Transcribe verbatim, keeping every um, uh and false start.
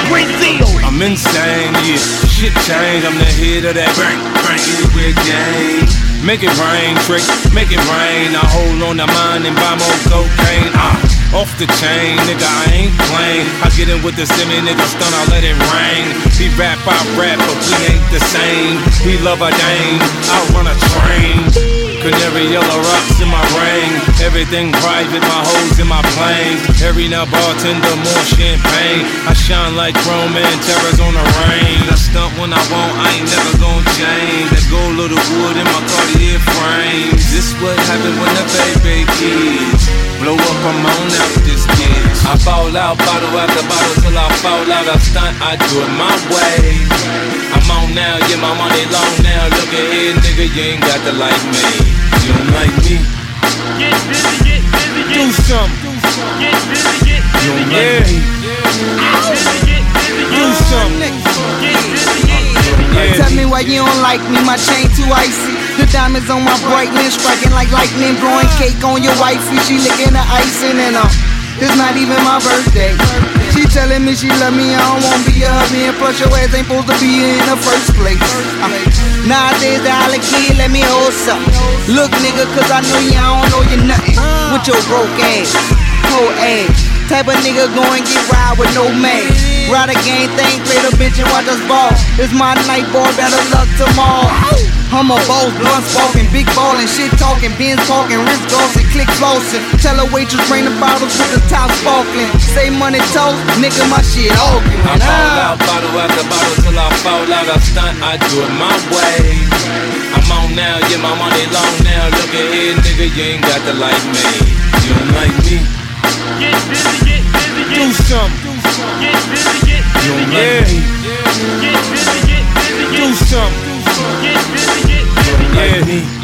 Brazil. I'm insane, yeah. Shit change, I'm the head of that bang, bang, anywhere game. Make it rain, trick, make it rain. I hold on to mine and buy more cocaine. Ah, off the chain, nigga, I ain't playing. I get in with the semi, nigga, stun, I let it rain. He rap, I rap, but we ain't the same. He love a dame, I run a train. Canary yellow rocks in my ring. Everything private, my hoes in my plane. Every now bartender, more champagne. I shine like chrome and terrors on the rain. I stunt when I want, I ain't never gon' change. That gold little wood in my Cartier frames. This what happen when the baby kids blow up, I'm on out this bitch. I fall out, bottle after bottle till I fall out. I stunt, I do it my way. I'm on now, yeah, my money long now. Look at here, nigga, you ain't got to like me. You don't like me? Get busy, get busy, get Do something. Get busy, get busy, You don't get like me? Get busy, get busy, Do something. Get busy, get busy. Yeah. Tell me why you don't like me, my chain too icy. The diamonds on my bright lens striking like lightning. Blowing cake on your wifey, she licking the icing. And uh, it's not even my birthday. She telling me she love me, I don't wanna be a hubby. And plus your ass ain't supposed to be here in the first place. uh, Nowadays the holla kid let me hold something. Look nigga, cause I know you, I don't know you nothing. With your broke ass, whole ass. Type of nigga go and get ride with no man. Ride a gang thing, play the bitch and watch us ball. It's my night, boy, better luck tomorrow. I'm a boss, blunt sparking, big ballin', shit talking, Benz talking, wrist glossing, click flossing. Tell a waitress bring the bottles with the top sparkling. Say money toast, nigga, my shit arguing. I fall out, bottle after bottle till I fall out. I stunt, I do it my way. I'm on now, yeah, my money long now. Look at here, nigga, you ain't got to like me. You don't like me? Get busy, get busy, get Do something. Get busy, get You busy, don't get like me? Get busy, get busy, Do get something. Get busy, get busy, You don't get like me?